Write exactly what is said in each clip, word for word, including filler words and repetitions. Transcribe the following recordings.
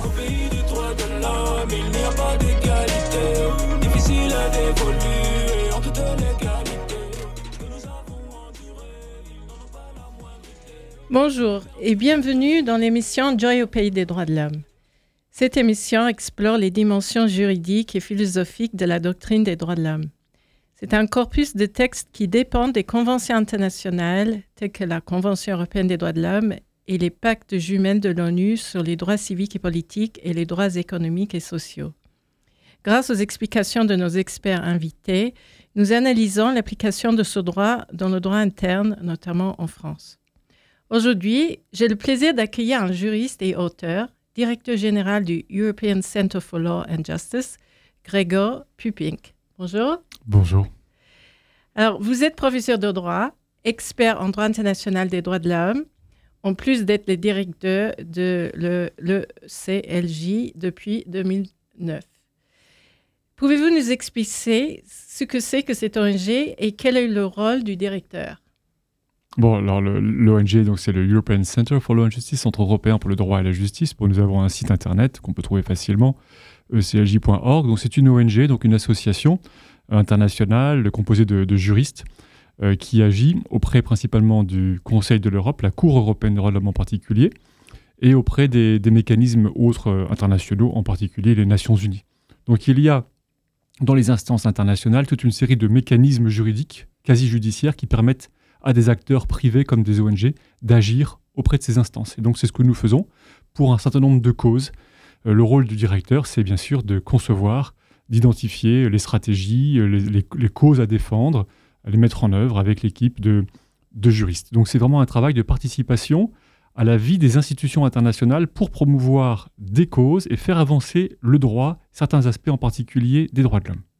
au pays du droit de l'homme, il n'y a pas d'égalité, difficile à dévoluer en toute légalité. Que nous avons enduré, ils n'en ont pas la moindre idée. Bonjour et bienvenue dans l'émission Joy au pays des droits de l'homme. Cette émission explore les dimensions juridiques et philosophiques de la doctrine des droits de l'homme. C'est un corpus de textes qui dépendent des conventions internationales telles que la Convention européenne des droits de l'homme et les pactes jumelles de l'ONU sur les droits civiques et politiques et les droits économiques et sociaux. Grâce aux explications de nos experts invités, nous analysons l'application de ce droit dans le droit interne, notamment en France. Aujourd'hui, j'ai le plaisir d'accueillir un juriste et auteur, directeur général du European Center for Law and Justice, Gregor Pupink. Bonjour. Bonjour. Alors, vous êtes professeur de droit, expert en droit international des droits de l'homme, en plus d'être le directeur de le, le C L J depuis deux mille neuf. Pouvez-vous nous expliquer ce que c'est que cette O N G et quel est le rôle du directeur? Bon, alors le, l'O N G, donc c'est le European Center for Law and Justice, Centre européen pour le droit et la justice. Bon, nous avons un site internet qu'on peut trouver facilement, e c l j point org. Donc c'est une O N G, donc une association internationale composée de, de juristes euh, qui agit auprès principalement du Conseil de l'Europe, la Cour européenne des droits de l'homme en particulier, et auprès des, des mécanismes autres euh, internationaux, en particulier les Nations Unies. Donc il y a dans les instances internationales toute une série de mécanismes juridiques, quasi judiciaires, qui permettent à des acteurs privés comme des O N G d'agir auprès de ces instances. Et donc c'est ce que nous faisons pour un certain nombre de causes. Euh, le rôle du directeur, c'est bien sûr de concevoir, d'identifier les stratégies, les, les, les causes à défendre, à les mettre en œuvre avec l'équipe de, de juristes. Donc c'est vraiment un travail de participation à la vie des institutions internationales pour promouvoir des causes et faire avancer le droit, certains aspects en particulier des droits de l'homme.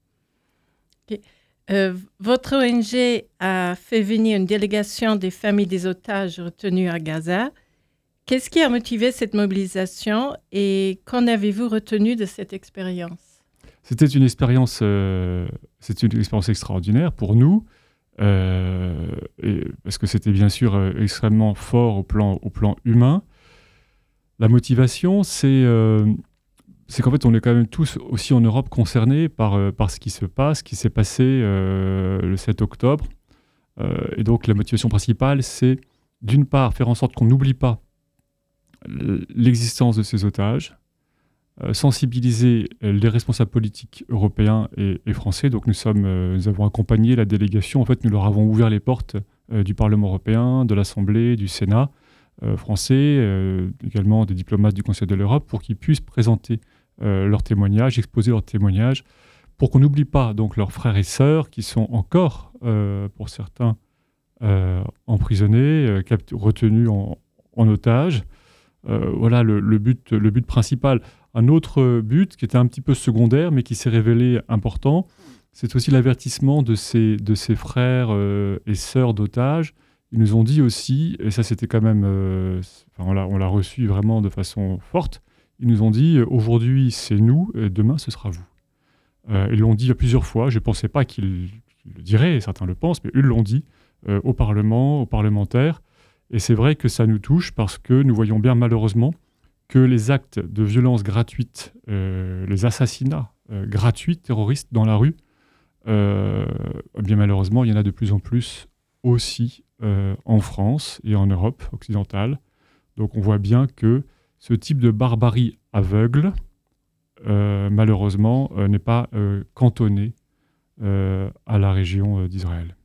Okay. Euh, votre O N G a fait venir une délégation des familles des otages retenus à Gaza. Qu'est-ce qui a motivé cette mobilisation et qu'en avez-vous retenu de cette expérience? C'était une expérience, euh, c'était une expérience extraordinaire pour nous, euh, et, parce que c'était bien sûr euh, extrêmement fort au plan, au plan humain. La motivation, c'est... Euh, c'est qu'en fait, on est quand même tous aussi en Europe concernés par, euh, par ce qui se passe, ce qui s'est passé euh, le sept octobre. Euh, et donc, la motivation principale, c'est d'une part faire en sorte qu'on n'oublie pas l'existence de ces otages, euh, sensibiliser les responsables politiques européens et, et français. Donc, nous, sommes, euh, nous avons accompagné la délégation. En fait, nous leur avons ouvert les portes euh, du Parlement européen, de l'Assemblée, du Sénat euh, français, euh, également des diplomates du Conseil de l'Europe, pour qu'ils puissent présenter Euh, leurs témoignages, exposer leurs témoignages, pour qu'on n'oublie pas donc leurs frères et sœurs qui sont encore, euh, pour certains, euh, emprisonnés, euh, capt- retenus en, en otage. Euh, voilà le, le, but, le but principal. Un autre but qui était un petit peu secondaire, mais qui s'est révélé important, c'est aussi l'avertissement de ces, de ces frères euh, et sœurs d'otages. Ils nous ont dit aussi, et ça c'était quand même, euh, enfin, on l'a, on l'a reçu vraiment de façon forte. Ils nous ont dit « Aujourd'hui, c'est nous, et demain, ce sera vous euh, ». Ils l'ont dit plusieurs fois. Je ne pensais pas qu'ils, qu'ils le diraient, certains le pensent, mais eux l'ont dit euh, au Parlement, aux parlementaires. Et c'est vrai que ça nous touche parce que nous voyons bien malheureusement que les actes de violence gratuite, euh, les assassinats euh, gratuits terroristes dans la rue, euh, bien malheureusement, il y en a de plus en plus aussi euh, en France et en Europe occidentale. Donc on voit bien que ce type de barbarie aveugle, euh, malheureusement, euh, n'est pas euh, cantonné euh, à la région euh, d'Israël.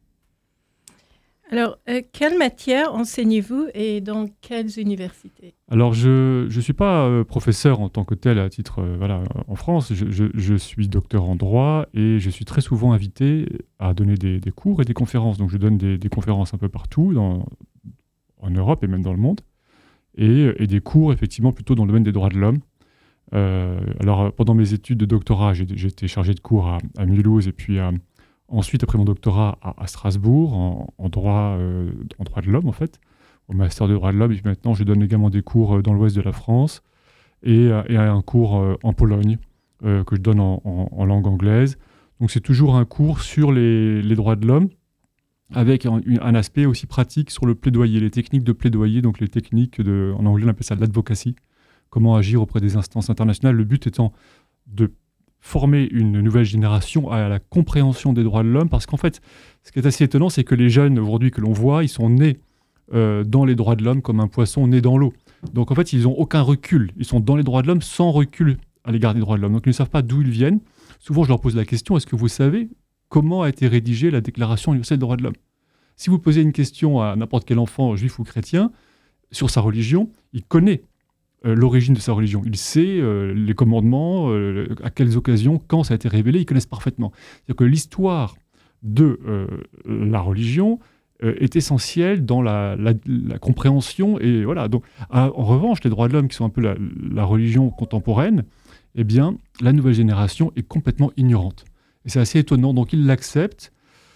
Alors, euh, quelle matière enseignez-vous et dans quelles universités? Alors, je ne suis pas euh, professeur en tant que tel à titre, euh, voilà, en France. Je, je, je suis docteur en droit et je suis très souvent invité à donner des, des cours et des conférences. Donc, je donne des, des conférences un peu partout, dans, en Europe et même dans le monde. Et, et des cours, effectivement, plutôt dans le domaine des droits de l'homme. Euh, alors, pendant mes études de doctorat, j'ai, j'ai été chargé de cours à, à Mulhouse et puis à, ensuite, après mon doctorat, à, à Strasbourg, en, en, droit, euh, en droit de l'homme, en fait, au master de droit de l'homme. Et puis maintenant, je donne également des cours dans l'ouest de la France et, et un cours en Pologne euh, que je donne en, en, en langue anglaise. Donc, c'est toujours un cours sur les, les droits de l'homme, avec un, un aspect aussi pratique sur le plaidoyer, les techniques de plaidoyer, donc les techniques, de, en anglais on appelle ça l'advocacy, comment agir auprès des instances internationales. Le but étant de former une nouvelle génération à la compréhension des droits de l'homme, parce qu'en fait, ce qui est assez étonnant, c'est que les jeunes aujourd'hui que l'on voit, ils sont nés euh, dans les droits de l'homme comme un poisson né dans l'eau. Donc en fait, ils n'ont aucun recul. Ils sont dans les droits de l'homme sans recul à l'égard des droits de l'homme. Donc ils ne savent pas d'où ils viennent. Souvent, je leur pose la question, est-ce que vous savez comment a été rédigée la Déclaration universelle des droits de l'homme ? Si vous posez une question à n'importe quel enfant, juif ou chrétien, sur sa religion, il connaît euh, l'origine de sa religion. Il sait euh, les commandements, euh, à quelles occasions, quand ça a été révélé, ils connaissent parfaitement. C'est-à-dire que l'histoire de euh, la religion euh, est essentielle dans la, la, la compréhension. Et voilà. Donc, à, en revanche, les droits de l'homme, qui sont un peu la, la religion contemporaine, eh bien, la nouvelle génération est complètement ignorante. Et c'est assez étonnant. Donc, ils l'acceptent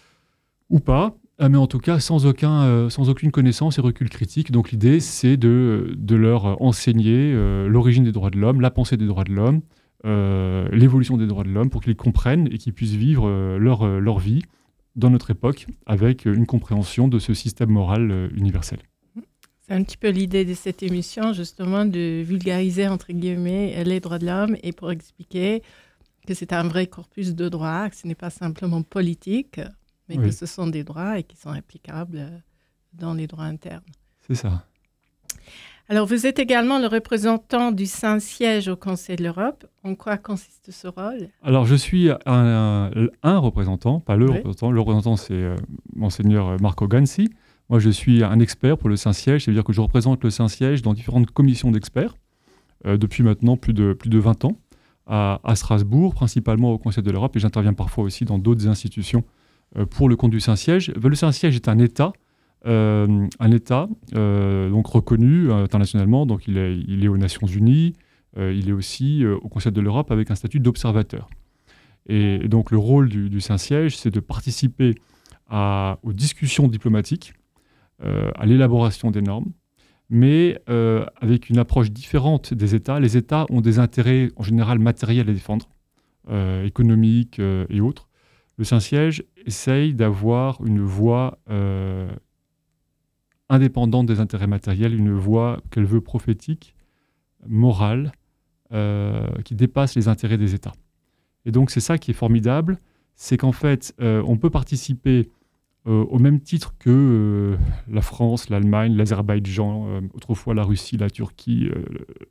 ou pas, mais en tout cas sans, aucun, euh, sans aucune connaissance et recul critique. Donc l'idée, c'est de, de leur enseigner euh, l'origine des droits de l'homme, la pensée des droits de l'homme, euh, l'évolution des droits de l'homme, pour qu'ils comprennent et qu'ils puissent vivre euh, leur, euh, leur vie dans notre époque avec une compréhension de ce système moral euh, universel. C'est un petit peu l'idée de cette émission, justement, de vulgariser, entre guillemets, les droits de l'homme et pour expliquer que c'est un vrai corpus de droits, que ce n'est pas simplement politique, mais oui. que ce sont des droits et qui sont applicables dans les droits internes. C'est ça. Alors, vous êtes également le représentant du Saint-Siège au Conseil de l'Europe. En quoi consiste ce rôle ? Alors, je suis un, un, un représentant, pas le oui. représentant. Le représentant, c'est euh, Monseigneur Marco Ganzi. Moi, je suis un expert pour le Saint-Siège, c'est-à-dire que je représente le Saint-Siège dans différentes commissions d'experts euh, depuis maintenant plus de, plus de vingt ans, à, à Strasbourg, principalement au Conseil de l'Europe, et j'interviens parfois aussi dans d'autres institutions euh, pour le compte du Saint-Siège. Le Saint-Siège est un État, euh, un État euh, donc reconnu euh, internationalement, donc il est, il est aux Nations Unies, euh, il est aussi euh, au Conseil de l'Europe avec un statut d'observateur. Et, et donc le rôle du, du Saint-Siège, c'est de participer à, aux discussions diplomatiques, euh, à l'élaboration des normes, mais euh, avec une approche différente des États. Les États ont des intérêts en général matériels à défendre, euh, économiques euh, et autres. Le Saint-Siège essaye d'avoir une voix euh, indépendante des intérêts matériels, une voix qu'elle veut prophétique, morale, euh, qui dépasse les intérêts des États. Et donc c'est ça qui est formidable, c'est qu'en fait, euh, on peut participer euh, au même titre que euh, la France, l'Allemagne, l'Azerbaïdjan, euh, autrefois la Russie, la Turquie, euh,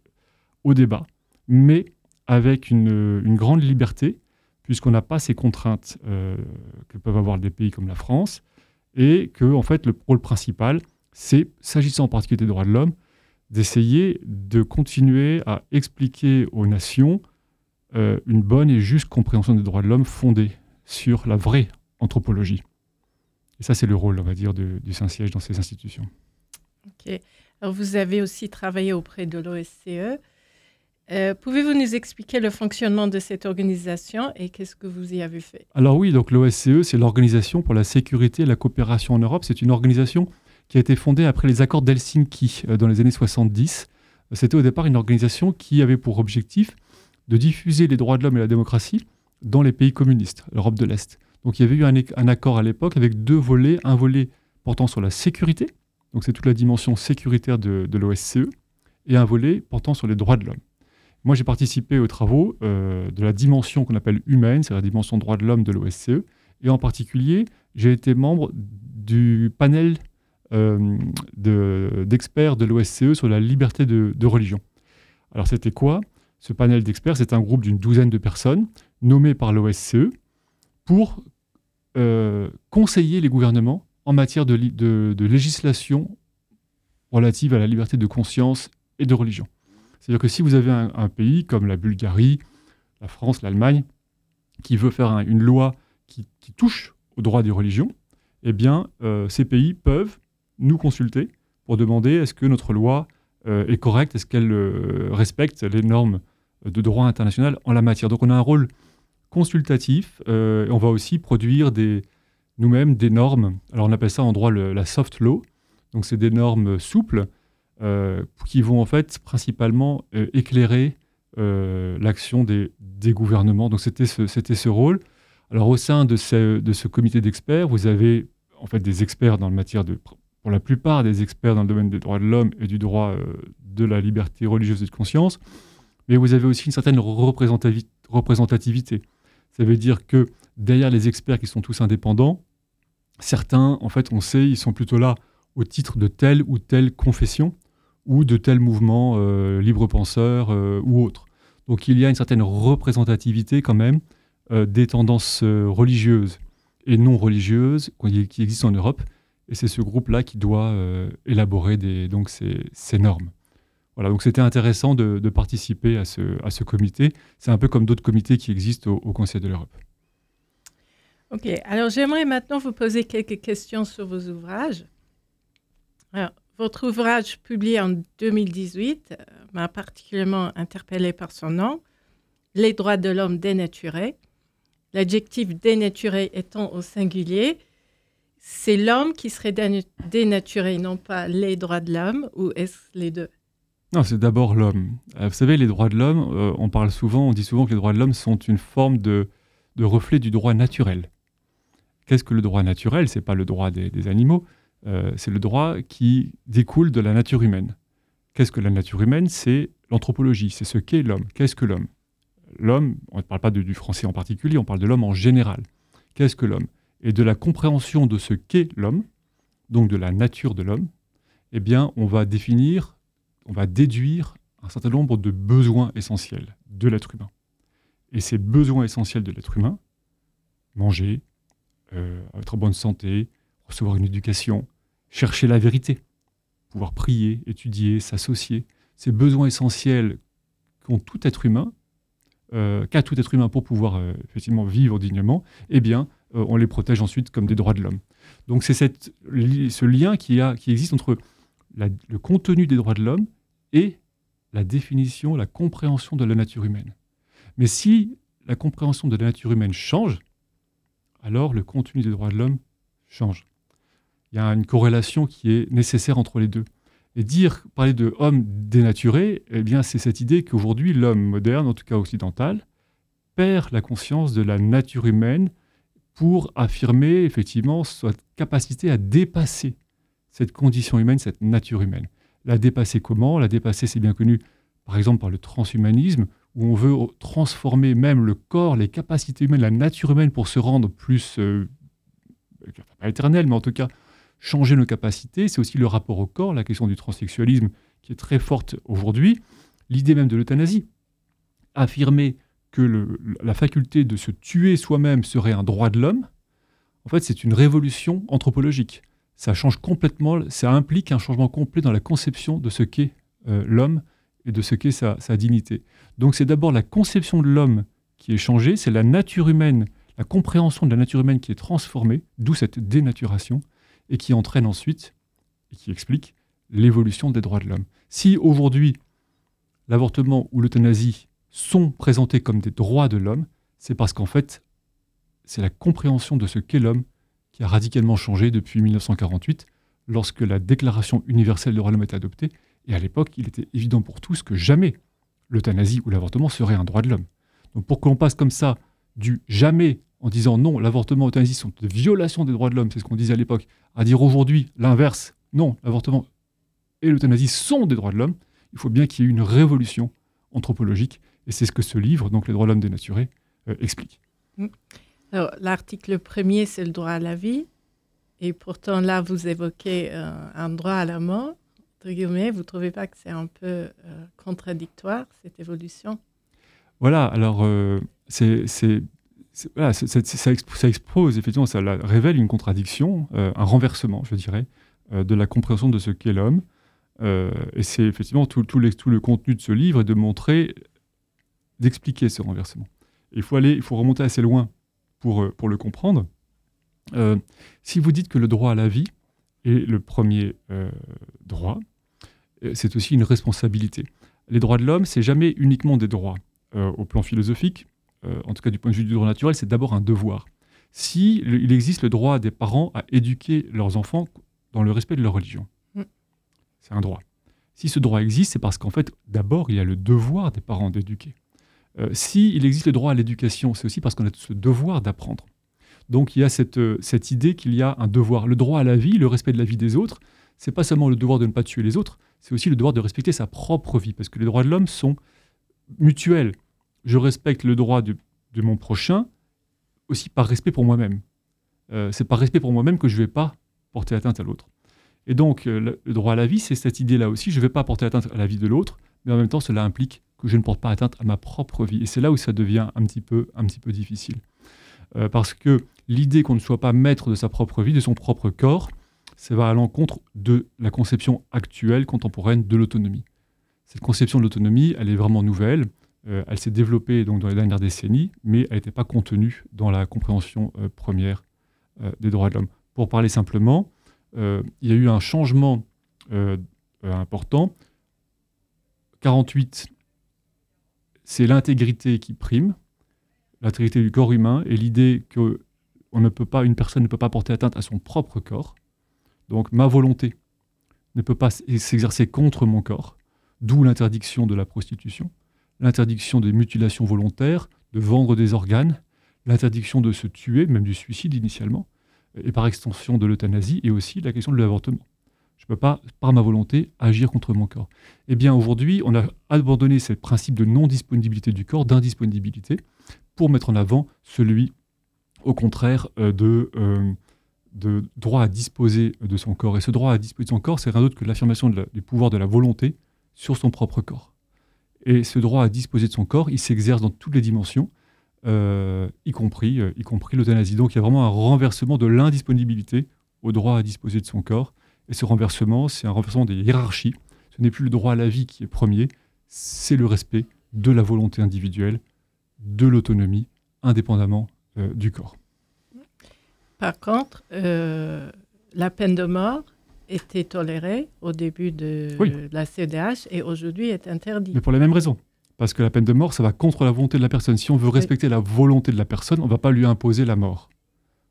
au débat, mais avec une, une grande liberté, puisqu'on n'a pas ces contraintes euh, que peuvent avoir des pays comme la France, et que en fait, le rôle principal, c'est, s'agissant en particulier des droits de l'homme, d'essayer de continuer à expliquer aux nations euh, une bonne et juste compréhension des droits de l'homme fondée sur la vraie anthropologie. Et ça, c'est le rôle, on va dire, de, du Saint-Siège dans ces institutions. Ok. Alors, vous avez aussi travaillé auprès de l'O S C E. Euh, pouvez-vous nous expliquer le fonctionnement de cette organisation et qu'est-ce que vous y avez fait ? Alors oui, donc l'O S C E, c'est l'Organisation pour la sécurité et la coopération en Europe. C'est une organisation qui a été fondée après les accords d'Helsinki euh, dans les années soixante-dix. C'était au départ une organisation qui avait pour objectif de diffuser les droits de l'homme et la démocratie dans les pays communistes, l'Europe de l'Est. Donc il y avait eu un, un accord à l'époque avec deux volets, un volet portant sur la sécurité, donc c'est toute la dimension sécuritaire de, de l'O S C E, et un volet portant sur les droits de l'homme. Moi, j'ai participé aux travaux euh, de la dimension qu'on appelle humaine, c'est la dimension droits de l'homme de l'O S C E, et en particulier, j'ai été membre du panel euh, de, d'experts de l'O S C E sur la liberté de, de religion. Alors c'était quoi ? Ce panel d'experts, c'est un groupe d'une douzaine de personnes nommées par l'O S C E pour euh, conseiller les gouvernements en matière de, li- de, de législation relative à la liberté de conscience et de religion. C'est-à-dire que si vous avez un, un pays comme la Bulgarie, la France, l'Allemagne, qui veut faire un, une loi qui, qui touche aux droits des religions, eh bien, euh, ces pays peuvent nous consulter pour demander est-ce que notre loi euh, est correcte, est-ce qu'elle euh, respecte les normes de droit international en la matière. Donc on a un rôle consultatif, euh, et on va aussi produire des, nous-mêmes des normes. Alors on appelle ça en droit le, la soft law, donc c'est des normes souples euh, qui vont en fait principalement euh, éclairer euh, l'action des, des gouvernements. Donc c'était ce, c'était ce rôle. Alors au sein de ce, de ce comité d'experts, vous avez en fait des experts dans la matière de, pour la plupart des experts dans le domaine des droits de l'homme et du droit euh, de la liberté religieuse et de conscience, mais vous avez aussi une certaine représentavi- représentativité. Ça veut dire que derrière les experts qui sont tous indépendants, certains, en fait, on sait, ils sont plutôt là au titre de telle ou telle confession ou de tel mouvement euh, libre-penseur euh, ou autre. Donc il y a une certaine représentativité quand même euh, des tendances euh, religieuses et non religieuses qui existent en Europe. Et c'est ce groupe-là qui doit euh, élaborer des, donc ces, ces normes. Voilà, donc c'était intéressant de, de participer à ce, à ce comité. C'est un peu comme d'autres comités qui existent au, au Conseil de l'Europe. OK. Alors, j'aimerais maintenant vous poser quelques questions sur vos ouvrages. Alors, votre ouvrage publié en deux mille dix-huit euh, m'a particulièrement interpellée par son nom, « Les droits de l'homme dénaturés ». L'adjectif « dénaturé » étant au singulier, c'est l'homme qui serait dénaturé, non pas les droits de l'homme, ou est-ce les deux? Non, c'est d'abord l'homme. Euh, vous savez, les droits de l'homme, euh, on parle souvent, on dit souvent que les droits de l'homme sont une forme de, de reflet du droit naturel. Qu'est-ce que le droit naturel? Ce n'est pas le droit des, des animaux, euh, c'est le droit qui découle de la nature humaine. Qu'est-ce que la nature humaine? C'est l'anthropologie, c'est ce qu'est l'homme. Qu'est-ce que l'homme? L'homme, on ne parle pas de, du français en particulier, on parle de l'homme en général. Qu'est-ce que l'homme? Et de la compréhension de ce qu'est l'homme, donc de la nature de l'homme, eh bien, on va définir, on va déduire un certain nombre de besoins essentiels de l'être humain. Et ces besoins essentiels de l'être humain, manger, euh, être en bonne santé, recevoir une éducation, chercher la vérité, pouvoir prier, étudier, s'associer, ces besoins essentiels qu'ont tout être humain, euh, qu'a tout être humain pour pouvoir euh, effectivement vivre dignement, eh bien, euh, on les protège ensuite comme des droits de l'homme. Donc c'est cette, ce lien qui, a, qui existe entre la, le contenu des droits de l'homme et la définition, la compréhension de la nature humaine. Mais si la compréhension de la nature humaine change, alors le contenu des droits de l'homme change. Il y a une corrélation qui est nécessaire entre les deux. Et dire, parler de homme dénaturé, eh bien, c'est cette idée qu'aujourd'hui, l'homme moderne, en tout cas occidental, perd la conscience de la nature humaine pour affirmer effectivement sa capacité à dépasser cette condition humaine, cette nature humaine. La dépasser comment? La dépasser, c'est bien connu, par exemple, par le transhumanisme, où on veut transformer même le corps, les capacités humaines, la nature humaine pour se rendre plus, euh, pas éternel, mais en tout cas, changer nos capacités. C'est aussi le rapport au corps, la question du transsexualisme qui est très forte aujourd'hui. L'idée même de l'euthanasie. Affirmer que le, la faculté de se tuer soi-même serait un droit de l'homme, en fait, c'est une révolution anthropologique. Ça change complètement, ça implique un changement complet dans la conception de ce qu'est euh, l'homme et de ce qu'est sa, sa dignité. Donc c'est d'abord la conception de l'homme qui est changée, c'est la nature humaine, la compréhension de la nature humaine qui est transformée, d'où cette dénaturation, et qui entraîne ensuite, et qui explique, l'évolution des droits de l'homme. Si aujourd'hui, l'avortement ou l'euthanasie sont présentés comme des droits de l'homme, c'est parce qu'en fait, c'est la compréhension de ce qu'est l'homme qui a radicalement changé depuis mille neuf cent quarante-huit, lorsque la Déclaration universelle des droits de l'homme est adoptée. Et à l'époque, il était évident pour tous que jamais l'euthanasie ou l'avortement serait un droit de l'homme. Donc pour qu'on passe comme ça du jamais en disant non, l'avortement et l'euthanasie sont des violations des droits de l'homme, c'est ce qu'on disait à l'époque, à dire aujourd'hui l'inverse, non, l'avortement et l'euthanasie sont des droits de l'homme, il faut bien qu'il y ait une révolution anthropologique. Et c'est ce que ce livre, donc Les droits de l'homme dénaturés, euh, explique. Alors, l'article premier, c'est le droit à la vie. Et pourtant, là, vous évoquez euh, un droit à la mort. Entre guillemets, vous ne trouvez pas que c'est un peu euh, contradictoire, cette évolution? Voilà, alors, euh, c'est, c'est, c'est, voilà, c'est, c'est, ça, exp- ça expose, effectivement, ça la, révèle une contradiction, euh, un renversement, je dirais, euh, de la compréhension de ce qu'est l'homme. Euh, et c'est effectivement tout, tout, les, tout le contenu de ce livre est de montrer, d'expliquer ce renversement. Et il faut aller, il faut remonter assez loin pour, pour le comprendre. Euh, si vous dites que le droit à la vie est le premier euh, droit, c'est aussi une responsabilité. Les droits de l'homme, c'est jamais uniquement des droits. Euh, au plan philosophique, euh, en tout cas du point de vue du droit naturel, c'est d'abord un devoir. Si le, il existe le droit des parents à éduquer leurs enfants dans le respect de leur religion, mm. c'est un droit. Si ce droit existe, c'est parce qu'en fait, d'abord, il y a le devoir des parents d'éduquer. Euh, si il existe le droit à l'éducation, c'est aussi parce qu'on a ce devoir d'apprendre. Donc il y a cette, euh, cette idée qu'il y a un devoir. Le droit à la vie, le respect de la vie des autres, c'est pas seulement le devoir de ne pas tuer les autres, c'est aussi le devoir de respecter sa propre vie, parce que les droits de l'homme sont mutuels. Je respecte le droit de, de mon prochain, aussi par respect pour moi-même. Euh, c'est par respect pour moi-même que je ne vais pas porter atteinte à l'autre. Et donc, euh, le, le droit à la vie, c'est cette idée-là aussi. Je ne vais pas porter atteinte à la vie de l'autre, mais en même temps, cela implique que je ne porte pas atteinte à ma propre vie. Et c'est là où ça devient un petit peu, un petit peu difficile. Euh, parce que l'idée qu'on ne soit pas maître de sa propre vie, de son propre corps, ça va à l'encontre de la conception actuelle, contemporaine de l'autonomie. Cette conception de l'autonomie, elle est vraiment nouvelle. Euh, elle s'est développée donc, dans les dernières décennies, mais elle n'était pas contenue dans la compréhension euh, première euh, des droits de l'homme. Pour parler simplement, euh, il y a eu un changement euh, euh, important. quarante-huit, c'est l'intégrité qui prime, l'intégrité du corps humain, et l'idée que on ne peut pas, une personne ne peut pas porter atteinte à son propre corps. Donc ma volonté ne peut pas s'exercer contre mon corps, d'où l'interdiction de la prostitution, l'interdiction des mutilations volontaires, de vendre des organes, l'interdiction de se tuer, même du suicide initialement, et par extension de l'euthanasie, et aussi la question de l'avortement. Je ne peux pas, par ma volonté, agir contre mon corps. Eh bien, aujourd'hui, on a abandonné ce principe de non-disponibilité du corps, d'indisponibilité, pour mettre en avant celui, au contraire, euh, de, euh, de droit à disposer de son corps. Et ce droit à disposer de son corps, c'est rien d'autre que l'affirmation de la, du pouvoir de la volonté sur son propre corps. Et ce droit à disposer de son corps, il s'exerce dans toutes les dimensions, euh, y compris, euh, y compris l'euthanasie. Donc il y a vraiment un renversement de l'indisponibilité au droit à disposer de son corps. Et ce renversement, c'est un renversement des hiérarchies. Ce n'est plus le droit à la vie qui est premier, c'est le respect de la volonté individuelle, de l'autonomie, indépendamment euh, du corps. Par contre, euh, la peine de mort était tolérée au début de oui. la C E D H et aujourd'hui est interdite. Mais pour la même raison. Parce que la peine de mort, ça va contre la volonté de la personne. Si on veut respecter oui. la volonté de la personne, on ne va pas lui imposer la mort. Voyez-vous ?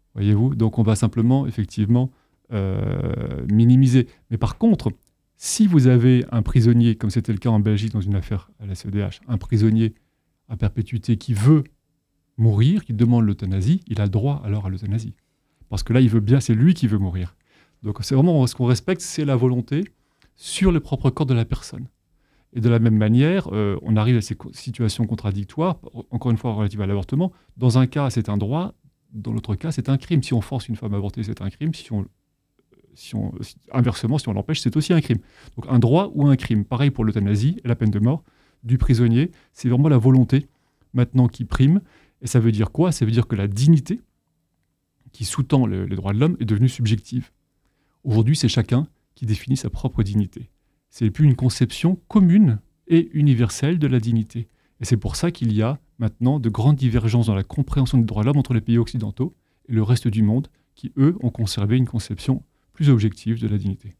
Donc on va simplement, effectivement, euh, minimiser. Mais par contre, si vous avez un prisonnier, comme c'était le cas en Belgique dans une affaire à la C E D H, un prisonnier à perpétuité qui veut mourir, qui demande l'euthanasie, il a le droit alors à l'euthanasie. Parce que là, il veut bien, c'est lui qui veut mourir. Donc c'est vraiment ce qu'on respecte, c'est la volonté sur le propre corps de la personne. Et de la même manière, euh, on arrive à ces situations contradictoires, encore une fois relatives à l'avortement. Dans un cas, c'est un droit, dans l'autre cas, c'est un crime. Si on force une femme à avorter, c'est un crime. Si on, si on, si, inversement, si on l'empêche, c'est aussi un crime. Donc un droit ou un crime. Pareil pour l'euthanasie et la peine de mort du prisonnier. C'est vraiment la volonté maintenant qui prime. Et ça veut dire quoi ? Ça veut dire que la dignité qui sous-tend le, les droits de l'homme est devenue subjective. Aujourd'hui, c'est chacun qui définit sa propre dignité. Ce n'est plus une conception commune et universelle de la dignité. Et c'est pour ça qu'il y a maintenant de grandes divergences dans la compréhension des droits de l'homme entre les pays occidentaux et le reste du monde, qui, eux, ont conservé une conception plus objective de la dignité.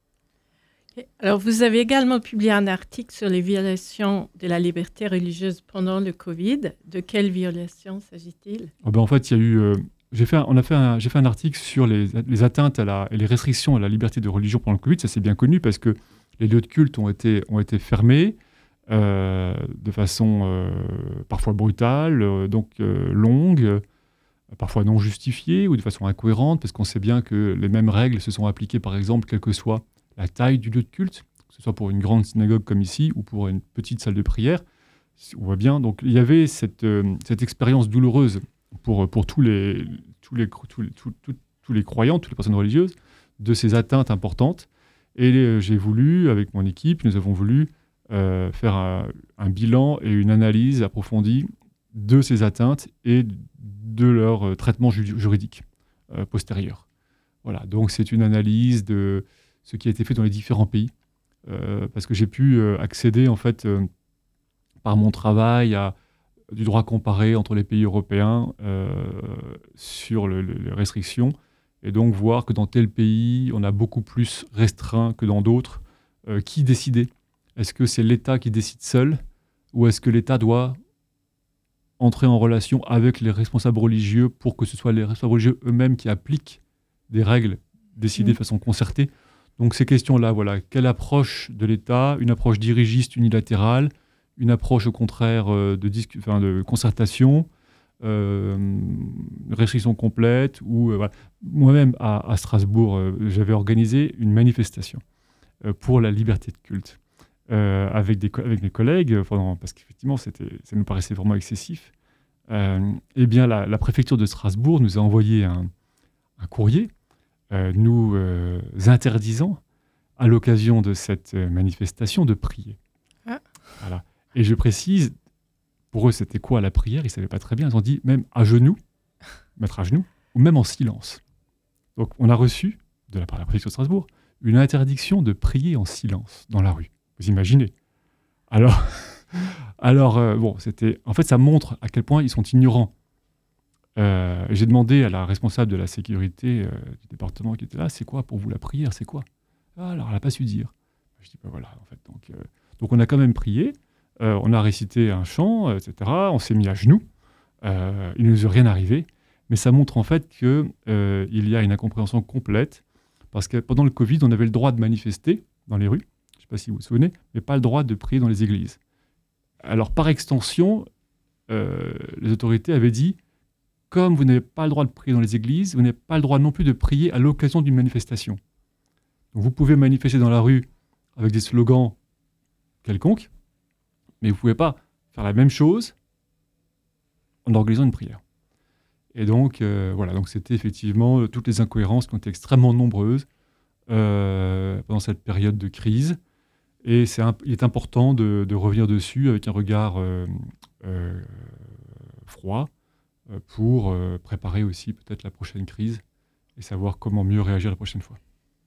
Alors, vous avez également publié un article sur les violations de la liberté religieuse pendant le Covid. De quelles violations s'agit-il ? Oh ben, en fait, il y a eu... Euh, J'ai fait, un, on a fait un, j'ai fait un article sur les, les atteintes à la, et les restrictions à la liberté de religion pendant le Covid. Ça, c'est bien connu parce que les lieux de culte ont été, ont été fermés euh, de façon euh, parfois brutale, euh, donc euh, longue, euh, parfois non justifiée ou de façon incohérente, parce qu'on sait bien que les mêmes règles se sont appliquées, par exemple, quelle que soit la taille du lieu de culte, que ce soit pour une grande synagogue comme ici ou pour une petite salle de prière. On voit bien. Donc, il y avait cette, euh, cette expérience douloureuse pour, pour tous, les, tous, les, tous, les, tous, tous, tous les croyants, toutes les personnes religieuses, de ces atteintes importantes. Et les, j'ai voulu, avec mon équipe, nous avons voulu euh, faire un, un bilan et une analyse approfondie de ces atteintes et de leur euh, traitement ju- juridique euh, postérieur. Voilà, donc c'est une analyse de ce qui a été fait dans les différents pays, euh, parce que j'ai pu euh, accéder, en fait, euh, par mon travail à du droit comparé entre les pays européens euh, sur le, le, les restrictions, et donc voir que dans tel pays, on a beaucoup plus restreint que dans d'autres. Euh, qui décidait ? Est-ce que c'est l'État qui décide seul, ou est-ce que l'État doit entrer en relation avec les responsables religieux pour que ce soit les responsables religieux eux-mêmes qui appliquent des règles décidées mmh. de façon concertée ? Donc ces questions-là, voilà, quelle approche de l'État ? Une approche dirigiste unilatérale ? Une approche au contraire euh, de, discu- enfin, de concertation, euh, restriction complète. Ou, euh, voilà. Moi-même, à, à Strasbourg, euh, j'avais organisé une manifestation euh, pour la liberté de culte. Euh, avec, des, avec mes collègues, pendant, parce qu'effectivement, c'était, ça nous paraissait vraiment excessif, euh, eh bien, la, la préfecture de Strasbourg nous a envoyé un, un courrier euh, nous euh, interdisant, à l'occasion de cette manifestation, de prier. Ah. Voilà. Et je précise, pour eux, c'était quoi la prière? Ils ne savaient pas très bien. Ils ont dit même à genoux, mettre à genoux, ou même en silence. Donc, on a reçu, de la part de la préfecture de Strasbourg, une interdiction de prier en silence dans la rue. Vous imaginez? Alors, alors euh, bon, c'était... En fait, ça montre à quel point ils sont ignorants. Euh, j'ai demandé à la responsable de la sécurité euh, du département qui était là, c'est quoi pour vous la prière? C'est quoi? Ah, alors, elle n'a pas su dire. Je dis, ben voilà, en fait. Donc, euh, donc on a quand même prié, euh, on a récité un chant, euh, et cetera. On s'est mis à genoux. Euh, il ne nous est rien arrivé. Mais ça montre en fait qu'il euh, y a une incompréhension complète. Parce que pendant le Covid, on avait le droit de manifester dans les rues. Je ne sais pas si vous vous souvenez, mais pas le droit de prier dans les églises. Alors, par extension, euh, les autorités avaient dit, comme vous n'avez pas le droit de prier dans les églises, vous n'avez pas le droit non plus de prier à l'occasion d'une manifestation. Donc, vous pouvez manifester dans la rue avec des slogans quelconques, mais vous ne pouvez pas faire la même chose en organisant une prière. Et donc, euh, voilà, donc c'était effectivement euh, toutes les incohérences qui ont été extrêmement nombreuses euh, pendant cette période de crise. Et c'est un, il est important de, de revenir dessus avec un regard euh, euh, froid euh, pour euh, préparer aussi peut-être la prochaine crise et savoir comment mieux réagir la prochaine fois.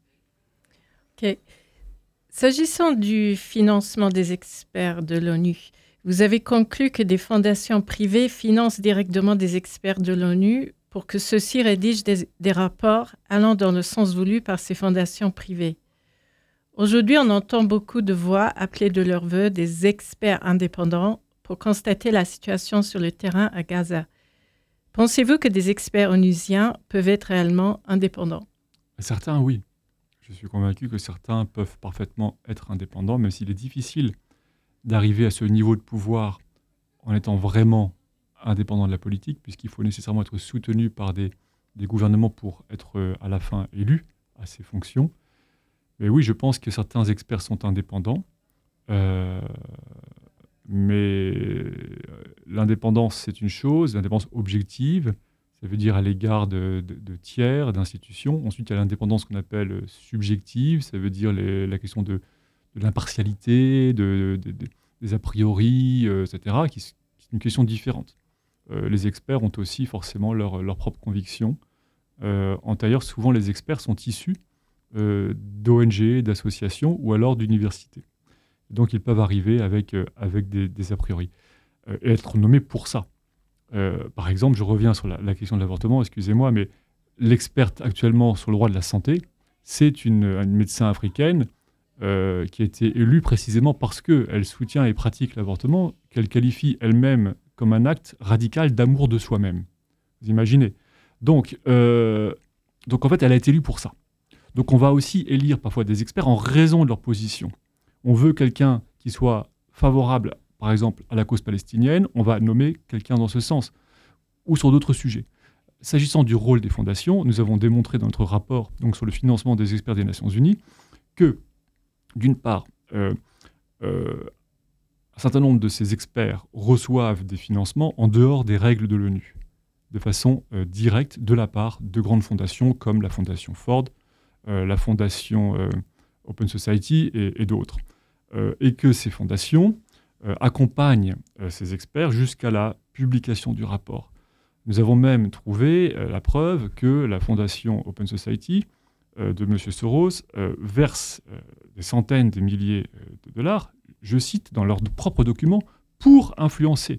OK. S'agissant du financement des experts de l'ONU, vous avez conclu que des fondations privées financent directement des experts de l'ONU pour que ceux-ci rédigent des, des rapports allant dans le sens voulu par ces fondations privées. Aujourd'hui, on entend beaucoup de voix appeler de leur vœu des experts indépendants pour constater la situation sur le terrain à Gaza. Pensez-vous que des experts onusiens peuvent être réellement indépendants? Certains, oui. Je suis convaincu que certains peuvent parfaitement être indépendants, même s'il est difficile d'arriver à ce niveau de pouvoir en étant vraiment indépendant de la politique, puisqu'il faut nécessairement être soutenu par des, des gouvernements pour être euh, à la fin élu à ces fonctions. Mais oui, je pense que certains experts sont indépendants, euh, mais l'indépendance, c'est une chose, l'indépendance objective, ça veut dire à l'égard de, de, de tiers, d'institutions. Ensuite, il y a l'indépendance qu'on appelle subjective, ça veut dire les, la question de de l'impartialité, de, de, de, des a priori, euh, et cetera, qui, qui est une question différente. Euh, les experts ont aussi forcément leurs leur propres convictions. Euh, D'ailleurs, souvent, les experts sont issus euh, d'O N G, d'associations ou alors d'universités. Donc, ils peuvent arriver avec, euh, avec des, des a priori euh, et être nommés pour ça. Euh, par exemple, je reviens sur la, la question de l'avortement, excusez-moi, mais l'experte actuellement sur le droit de la santé, c'est une, une médecin africaine Euh, qui a été élue précisément parce qu'elle soutient et pratique l'avortement, qu'elle qualifie elle-même comme un acte radical d'amour de soi-même. Vous imaginez? Donc, euh, donc, en fait, elle a été élue pour ça. Donc, on va aussi élire parfois des experts en raison de leur position. On veut quelqu'un qui soit favorable, par exemple, à la cause palestinienne, on va nommer quelqu'un dans ce sens, ou sur d'autres sujets. S'agissant du rôle des fondations, nous avons démontré dans notre rapport donc, sur le financement des experts des Nations Unies que d'une part, euh, euh, un certain nombre de ces experts reçoivent des financements en dehors des règles de l'ONU, de façon euh, directe de la part de grandes fondations comme la Fondation Ford, euh, la Fondation euh, Open Society et, et d'autres. Euh, et que ces fondations euh, accompagnent euh, ces experts jusqu'à la publication du rapport. Nous avons même trouvé euh, la preuve que la Fondation Open Society de M. Soros euh, verse euh, des centaines de milliers euh, de dollars, je cite, dans leurs propres documents, pour influencer.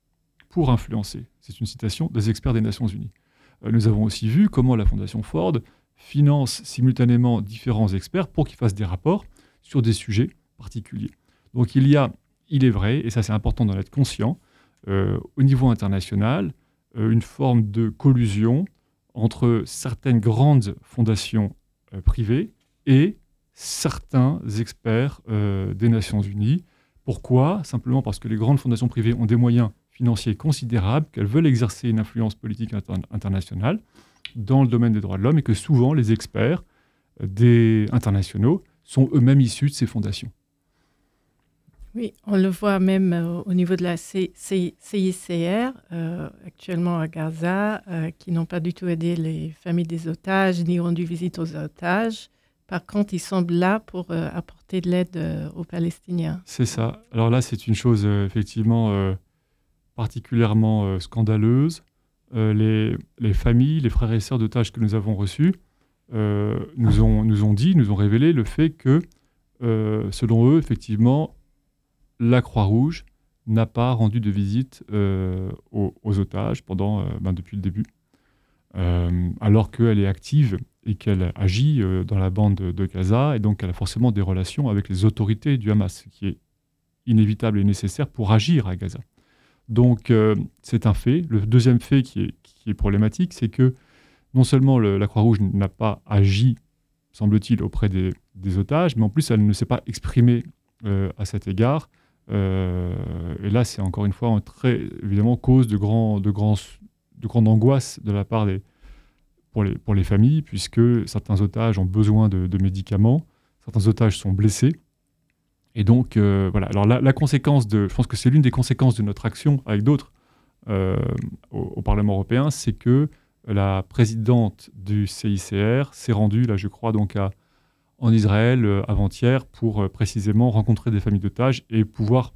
Pour influencer. C'est une citation des experts des Nations Unies. Euh, nous avons aussi vu comment la Fondation Ford finance simultanément différents experts pour qu'ils fassent des rapports sur des sujets particuliers. Donc il y a, il est vrai, et ça c'est important d'en être conscient, euh, au niveau international, euh, une forme de collusion entre certaines grandes fondations euh, privées et certains experts euh, des Nations Unies. Pourquoi? Simplement parce que les grandes fondations privées ont des moyens financiers considérables, qu'elles veulent exercer une influence politique inter- internationale dans le domaine des droits de l'homme et que souvent les experts euh, des internationaux sont eux-mêmes issus de ces fondations. Oui, on le voit même euh, au niveau de la C- C- C I C R, euh, actuellement à Gaza, euh, qui n'ont pas du tout aidé les familles des otages, ni rendu visite aux otages. Par contre, ils semblent là pour euh, apporter de l'aide euh, aux Palestiniens. C'est ça. Alors là, c'est une chose euh, effectivement euh, particulièrement euh, scandaleuse. Euh, les, les familles, les frères et sœurs d'otages que nous avons reçus euh, nous, ont, nous ont dit, nous ont révélé le fait que, euh, selon eux, effectivement, la Croix-Rouge n'a pas rendu de visite euh, aux, aux otages pendant, euh, ben, depuis le début, euh, alors qu'elle est active et qu'elle agit euh, dans la bande de, de Gaza, et donc elle a forcément des relations avec les autorités du Hamas, ce qui est inévitable et nécessaire pour agir à Gaza. Donc euh, c'est un fait. Le deuxième fait qui est, qui est problématique, c'est que non seulement le, la Croix-Rouge n'a pas agi, semble-t-il, auprès des, des otages, mais en plus elle ne s'est pas exprimée euh, à cet égard. Euh, et là, c'est encore une fois un très, évidemment, cause de, grand, de, grand, de grande angoisse de la part des, pour, les, pour les familles, puisque certains otages ont besoin de, de médicaments, certains otages sont blessés. Et donc, euh, voilà. Alors, la, la conséquence de, je pense que c'est l'une des conséquences de notre action avec d'autres euh, au, au Parlement européen, c'est que la présidente du C I C R s'est rendue, là, je crois, donc à, en Israël euh, avant-hier pour euh, précisément rencontrer des familles d'otages et pouvoir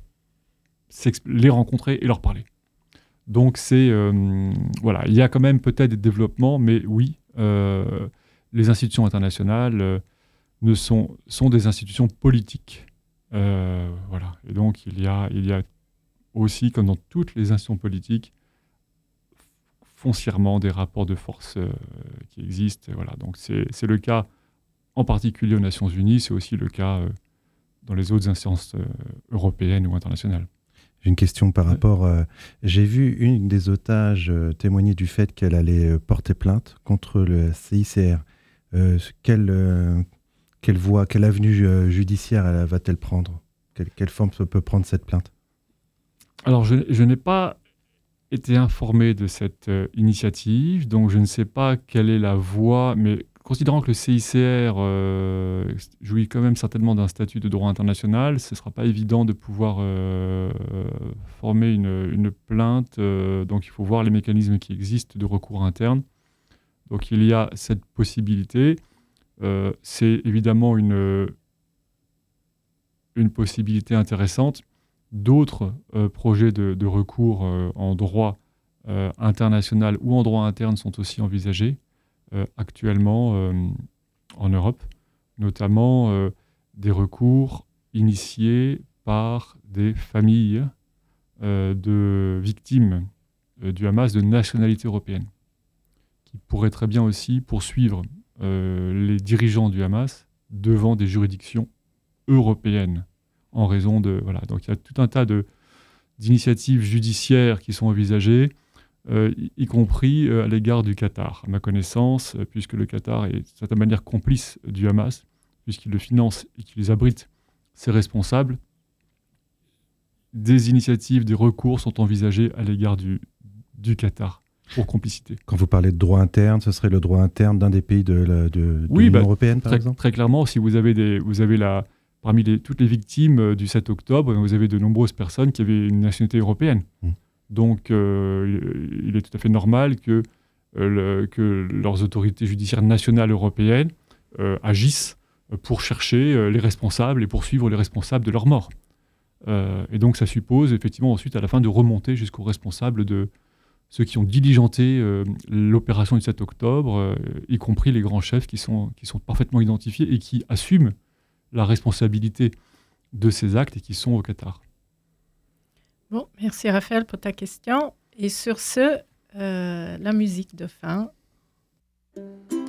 les rencontrer et leur parler. Donc, c'est, euh, voilà, il y a quand même peut-être des développements, mais oui, euh, les institutions internationales euh, ne sont, sont des institutions politiques. Euh, voilà. Et donc, il y, a, il y a aussi, comme dans toutes les institutions politiques, foncièrement des rapports de force euh, qui existent. Voilà. Donc, c'est, c'est le cas en particulier aux Nations Unies, c'est aussi le cas euh, dans les autres instances euh, européennes ou internationales. J'ai une question par rapport... Euh, j'ai vu une des otages euh, témoigner du fait qu'elle allait euh, porter plainte contre le C I C R. Euh, quelle... Euh, Quelle voie, quelle avenue euh, judiciaire elle, va-t-elle prendre ? quelle, quelle forme peut prendre cette plainte ? Alors, je, je n'ai pas été informé de cette euh, initiative, donc je ne sais pas quelle est la voie, mais considérant que le C I C R euh, jouit quand même certainement d'un statut de droit international, ce ne sera pas évident de pouvoir euh, former une, une plainte, euh, donc il faut voir les mécanismes qui existent de recours interne. Donc, il y a cette possibilité. Euh, c'est évidemment une, une possibilité intéressante. D'autres euh, projets de, de recours euh, en droit euh, international ou en droit interne sont aussi envisagés euh, actuellement euh, en Europe, notamment euh, des recours initiés par des familles euh, de victimes euh, du Hamas de nationalité européenne, qui pourraient très bien aussi poursuivre Euh, les dirigeants du Hamas devant des juridictions européennes en raison de... Voilà. Donc il y a tout un tas de, d'initiatives judiciaires qui sont envisagées, euh, y, y compris euh, à l'égard du Qatar, à ma connaissance, euh, puisque le Qatar est de certaine manière complice du Hamas, puisqu'il le finance et qu'il les abrite ses responsables. Des initiatives, des recours sont envisagés à l'égard du, du Qatar. Pour complicité. Quand vous parlez de droit interne, ce serait le droit interne d'un des pays de, la, de, de oui, l'Union bah, européenne, par très, exemple ? Très clairement, si vous avez, des, vous avez la, parmi les, toutes les victimes euh, du sept octobre, vous avez de nombreuses personnes qui avaient une nationalité européenne. Mmh. Donc, euh, il est tout à fait normal que, euh, le, que leurs autorités judiciaires nationales européennes euh, agissent pour chercher euh, les responsables et poursuivre les responsables de leur mort. Euh, et donc, ça suppose effectivement ensuite, à la fin, de remonter jusqu'aux responsables de ceux qui ont diligenté euh, l'opération du sept octobre, euh, y compris les grands chefs qui sont, qui sont parfaitement identifiés et qui assument la responsabilité de ces actes et qui sont au Qatar. Bon, merci Raphaël pour ta question. Et sur ce, euh, la musique de fin.